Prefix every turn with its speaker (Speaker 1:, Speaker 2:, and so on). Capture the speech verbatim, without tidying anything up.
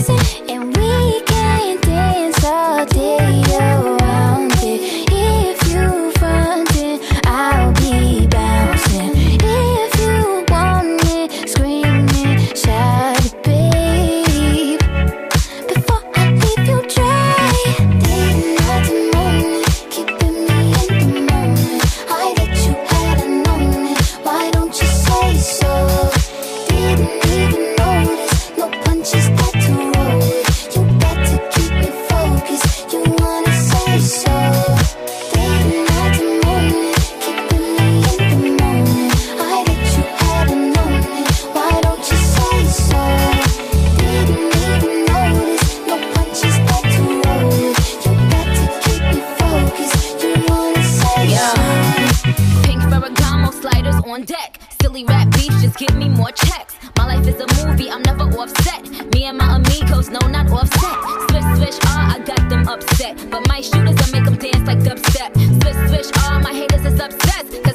Speaker 1: bouncing, and we can dance all day around it. If you frontin', I'll be bouncing. If you want it, scream it, shout it, babe. Before I leave you dry, day and night and morning, keeping me in the moment. I that you hadn't known it, why don't you say so? Didn't even notice, no punches that to roll with. You got to keep me focused, you wanna say so. Day and night and morning, keeping me in the moment. I that you hadn't known it, why don't you say so? Didn't even notice, no punches that to roll with. You got to keep me focused, you wanna say so.
Speaker 2: Pink Ferragamo sliders on deck. Silly rap beats just give me more checks. My life is a movie, I'm never offset. Me and my amigos, no, not offset. Swish, swish, ah, I got them upset. But my shooters, I make them dance like dubstep. Swish, swish, ah, my haters is obsessed.